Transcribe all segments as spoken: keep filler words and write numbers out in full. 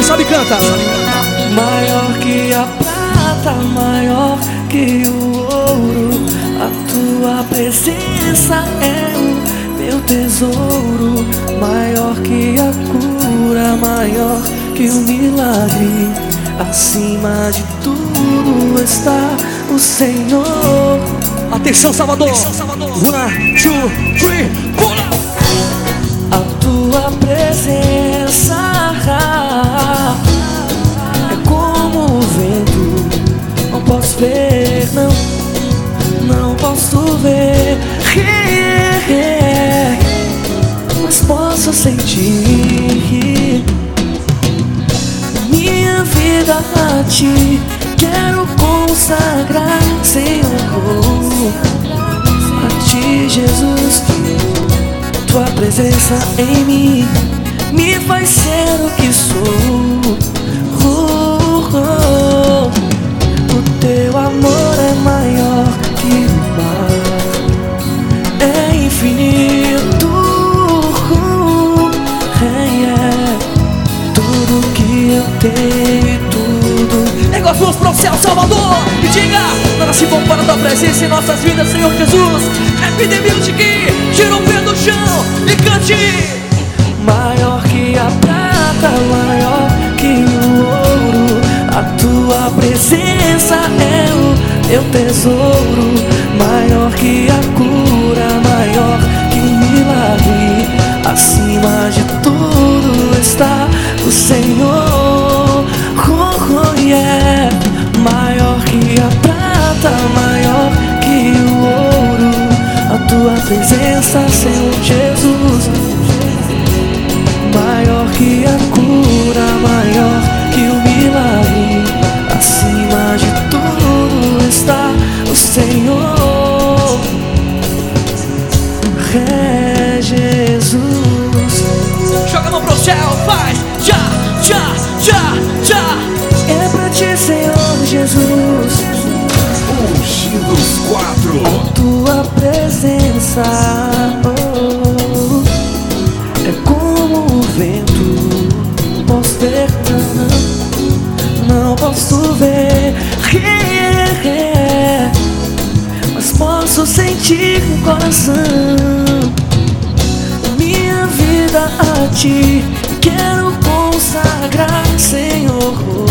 sabe canta. Maior que a prata, maior que o ouro, a tua presença é o meu tesouro. Maior que a cura, maior que o milagre, acima de tudo está o Senhor. Atenção, Salvador. One, two, three, pula. A tua presença é como o vento, não posso ver, não, não posso ver, mas posso sentir. Minha vida a ti quero consagrar, Senhor, a ti, Jesus. Tua presença em mim me faz ser o que sou. Oh, oh. O teu amor é maior que o mar, é infinito. É, é. Tudo que eu tenho e tudo. Erga as mãos para o céu, Salvador, e diga: nada se compara a tua presença em nossas vidas, Senhor Jesus. Happy Music, tira o pé do chão e cante. Maior que a prata, maior que o ouro, a tua presença é o meu tesouro. Maior que a cura, maior que o milagre, acima de tudo está o Senhor. Oh, oh, yeah. Maior que a prata, maior que o ouro, a tua presença, Senhor Jesus. Maior que a cura, maior que o milagre, acima de tudo está o Senhor. É Jesus. Joga a mão pro céu, faz já, já, já, já. É pra ti, Senhor Jesus. Ungidos quatro. A tua presença, oh, é como o vento, posso ver, não, não posso ver, mas posso sentir no coração. Minha vida a ti quero consagrar, Senhor,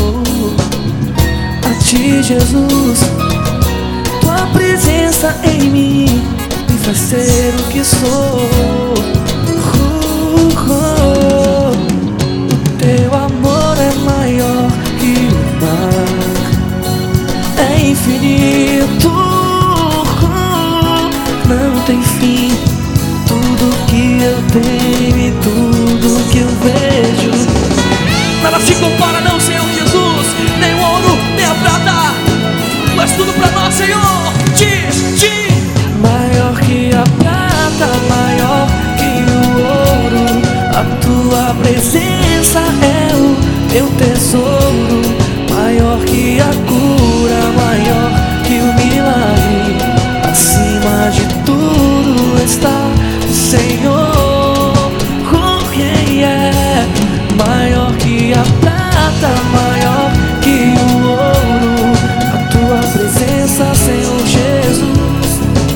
a ti, Jesus. Tua presença em mim me faz ser o que sou. Uh, uh, o teu amor é maior que o mar, é infinito, uh, não tem fim. Tudo que eu tenho e tudo que eu vejo, nada se compara não, Senhor Jesus. Nem o ouro, nem a prata, mas tudo pra nós, Senhor. Diz, diz. Maior que a prata, maior que o ouro, a tua presença é o meu tesouro. Maior que a cura, maior que o milagre, acima de tudo está o Senhor. Oh, yeah, yeah. Maior que a prata, maior que o ouro, a tua presença, Senhor Jesus.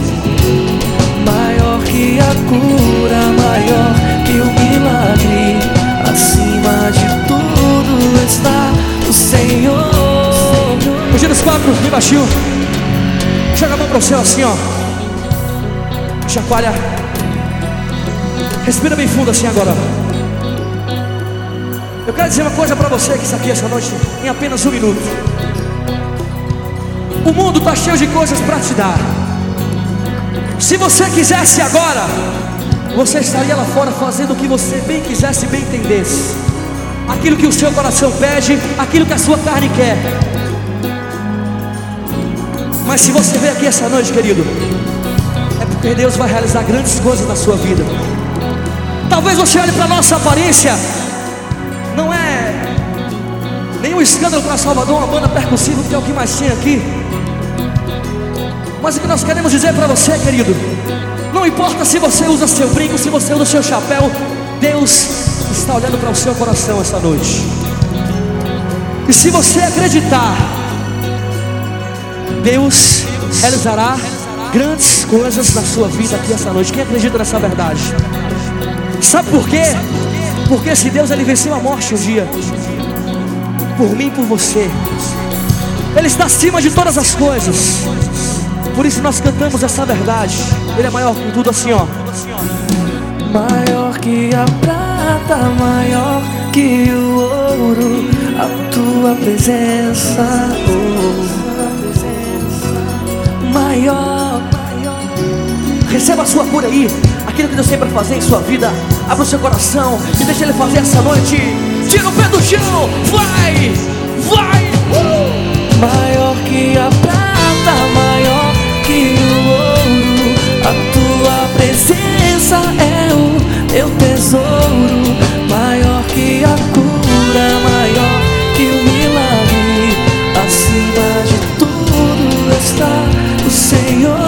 Maior que a cura, maior que o milagre, acima de tudo está o Senhor. Ungidos quatro, bem baixinho. Joga a mão pro céu assim, ó. Chacoalha. Respira bem fundo assim agora. Eu quero dizer uma coisa pra você que está aqui essa noite, em apenas um minuto. O mundo está cheio de coisas para te dar. Se você quisesse agora, você estaria lá fora fazendo o que você bem quisesse, bem entendesse. Aquilo que o seu coração pede, aquilo que a sua carne quer. Mas se você veio aqui essa noite, querido, é porque Deus vai realizar grandes coisas na sua vida. Talvez você olhe para a nossa aparência, não é nenhum escândalo para Salvador, uma banda percussiva, que é o que mais tem aqui. Mas o que nós queremos dizer para você, querido, não importa se você usa seu brinco, se você usa seu chapéu, Deus está olhando para o seu coração essa noite. E se você acreditar, Deus realizará grandes coisas na sua vida aqui essa noite. Quem acredita nessa verdade? Sabe por quê? Porque se Deus ele venceu a morte um dia, por mim e por você, Ele está acima de todas as coisas. Por isso nós cantamos essa verdade. Ele é maior que tudo, assim ó. Maior que a prata, maior que o ouro, a tua presença, oh. Maior, receba a sua cura aí. Aquilo que Deus tem para fazer em sua vida, abra o seu coração e deixa Ele fazer essa noite. Tira o pé do chão, vai, vai. uh! Maior que a prata, maior que o ouro, a tua presença é o meu tesouro. Maior que a cura, maior que o milagre, acima de tudo está o Senhor,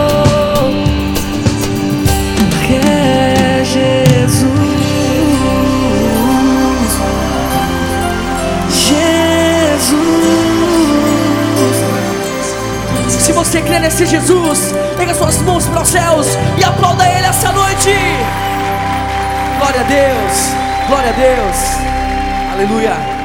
que é Jesus. Se você crê nesse Jesus, pega suas mãos para os céus e aplauda Ele essa noite. Glória a Deus, glória a Deus, aleluia.